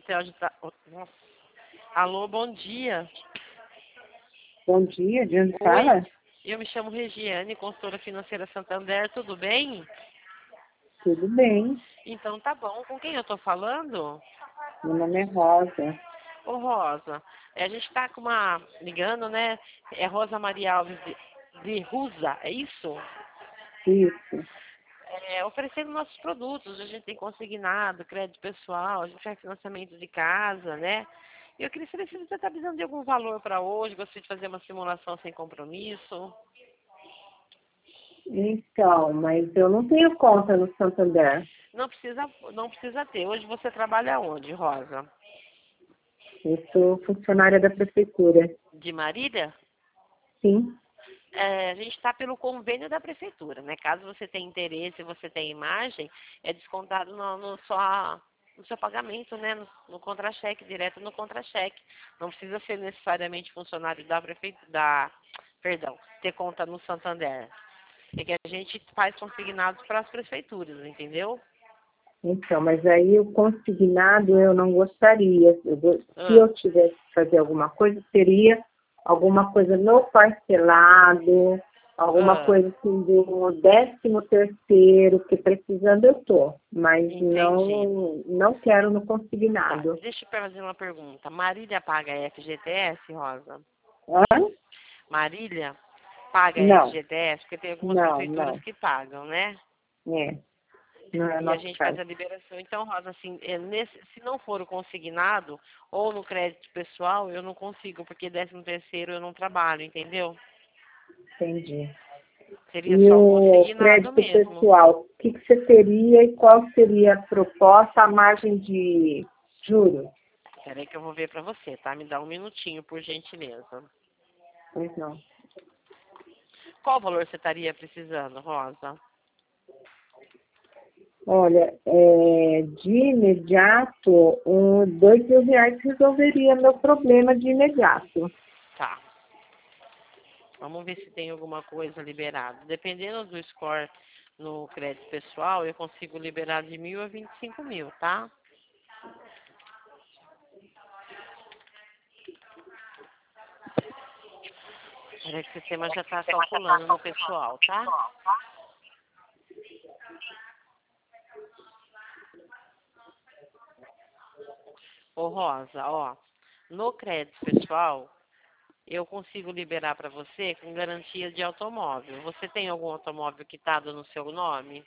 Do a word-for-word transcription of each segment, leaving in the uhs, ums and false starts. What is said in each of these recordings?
você ajudar. Nossa. Alô, bom dia. Bom dia, de onde Oi, fala? eu me chamo Regiane, consultora financeira Santander, tudo bem? Tudo bem. Então tá bom. Com quem eu tô falando? Meu nome é Rosa. Ô Rosa, é, a gente tá com uma, ligando, né? É Rosa Maria Alves de, de Rusa, é isso? Isso. É, oferecendo nossos produtos, a gente tem consignado, crédito pessoal, a gente faz financiamento de casa, né? E eu queria saber se você está precisando de algum valor para hoje, gostaria de fazer uma simulação sem compromisso. Então, mas eu não tenho conta no Santander. Não precisa, não precisa ter. Hoje você trabalha onde, Rosa? Eu sou funcionária da prefeitura. De Marília? Sim, É, a gente está pelo convênio da prefeitura, né? Caso você tenha interesse, você tenha imagem, é descontado no, no, sua, no seu pagamento, né? No, no contra-cheque, direto no contra-cheque. Não precisa ser necessariamente funcionário da prefeitura, da, perdão, ter conta no Santander. É que a gente faz consignados para as prefeituras, entendeu? então, mas aí o consignado eu não gostaria. Eu go- se Ah, eu tivesse que fazer alguma coisa, seria alguma coisa no parcelado, alguma ah, coisa assim do décimo terceiro, que precisando eu tô, mas entendi. não, não quero no Tá, consignado. deixa eu fazer uma pergunta. Marília paga F G T S, Rosa? Hã? Marília paga Não, F G T S? Porque tem algumas não, prefeituras não. que pagam, né? É, não é E a nosso gente faz caso. a liberação. Então, Rosa, assim, é, nesse, se não for o consignado ou no crédito pessoal, eu não consigo, porque décimo terceiro eu não trabalho, entendeu? Entendi. Seria E só o o consignado crédito mesmo. pessoal, o que, que você teria e qual seria a proposta, a margem de juros? Peraí que eu vou ver pra você, tá? Me dá um minutinho, por gentileza. Pois não. Qual valor você estaria precisando, Rosa? Olha, é, de imediato, um, dois mil reais resolveria meu problema de imediato. Tá. Vamos ver se tem alguma coisa liberada. Dependendo do score no crédito pessoal, eu consigo liberar de mil a vinte e cinco mil, tá? Peraí que o sistema já está calculando no pessoal, tá? Ô Rosa, ó, no crédito pessoal, eu consigo liberar para você com garantia de automóvel. Você tem algum automóvel quitado no seu nome?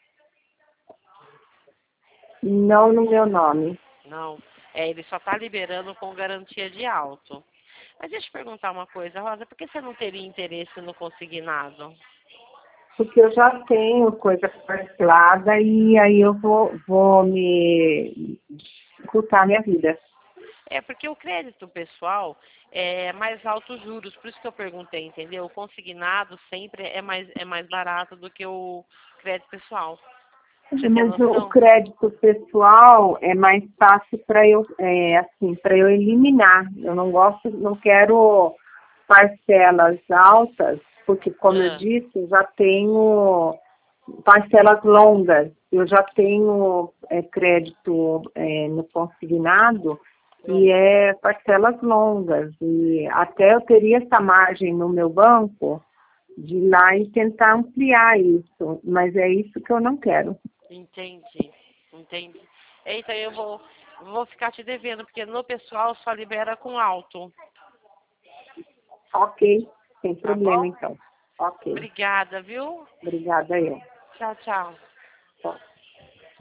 Não no meu nome. Não. É, ele só está liberando com garantia de auto. Mas deixa eu te perguntar uma coisa, Rosa, por que você não teria interesse no consignado? Porque eu já tenho coisa parcelada e aí eu vou, vou me dificultar a minha vida. É porque o crédito pessoal é mais altos juros, por isso que eu perguntei, entendeu? O consignado sempre é mais, é mais barato do que o crédito pessoal. Você tem Mas o o noção? crédito pessoal é mais fácil para eu, é, assim, para eu eliminar. Eu não gosto, não quero parcelas altas, porque como eu Ah, disse, eu já tenho parcelas longas. Eu já tenho é, crédito é, no consignado e hum, é parcelas longas. E até eu teria essa margem no meu banco de ir lá e tentar ampliar isso, mas é isso que eu não quero. entendi, entendi. Então eu vou, vou ficar te devendo, porque no pessoal só libera com alto, Ok, sem tá problema bom? então. Ok, Obrigada, viu? obrigada eu. Tchau, tchau. Tchau.